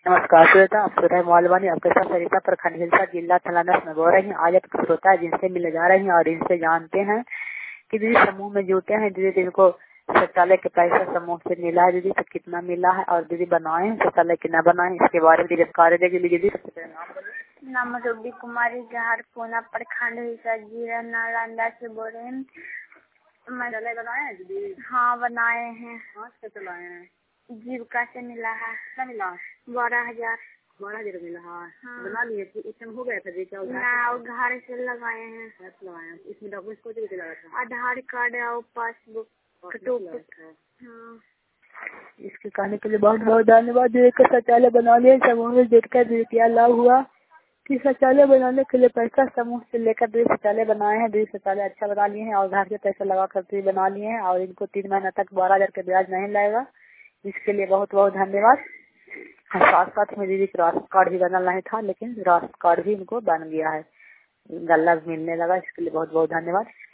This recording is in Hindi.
नमस्कार श्रोता, आप सुन रहे मौलवानी आपके साथ सरिता प्रखंड हिलसा जिला थलानस में बोल रही हैं। आज एक श्रोता जिनसे मिले जा रही हैं और इनसे जानते हैं कि दीदी समूह में जुटे हैं दीदी, जिनको शौचालय के पैसा समूह से मिला है दीदी, तो कितना मिला है और दीदी बनाए शौचालय की न बनाए, इसके बारे में जानकारी देगी दीदी। सबसे पहले नाम बोलिए। नाम रूबी कुमारी, जहार पूना प्रखंड हिलसा जिला नालंदा से बोल रहे हैं। शौचालय बनाए हैं दीदी? हाँ बनाए हैं। कहाँ से चलाए हैं? जीविका से मिला है। कितना मिला? 12,000। 12,000 मिला है। हाँ। बना लिए इसमें हो गया था जी? क्या ना, वो घर से लगाए हैं। लगाए हैं। इसमें डॉक्यूमेंट को लगा था? आधार कार्ड और पासबुक फोटो। हाँ। इसके कहने के लिए बहुत बहुत धन्यवाद। शौचालय बना लिए समूह में जुटकर क्या लाभ हुआ कि शौचालय बनाने के लिए पैसा समूह से लेकर दीदी शौचालय बनाए हैं। दीदी शौचालय अच्छा बना लिए हैं और घर से पैसा लगा कर दीदी बना लिए हैं और इनको 3 महीना तक 12,000 का ब्याज नहीं लगेगा। इसके लिए बहुत बहुत धन्यवाद। साथ साथ में दीदी का राशन कार्ड भी बनना नहीं था, लेकिन राशन कार्ड भी इनको बन गया है, गल्ला मिलने लगा। इसके लिए बहुत बहुत धन्यवाद।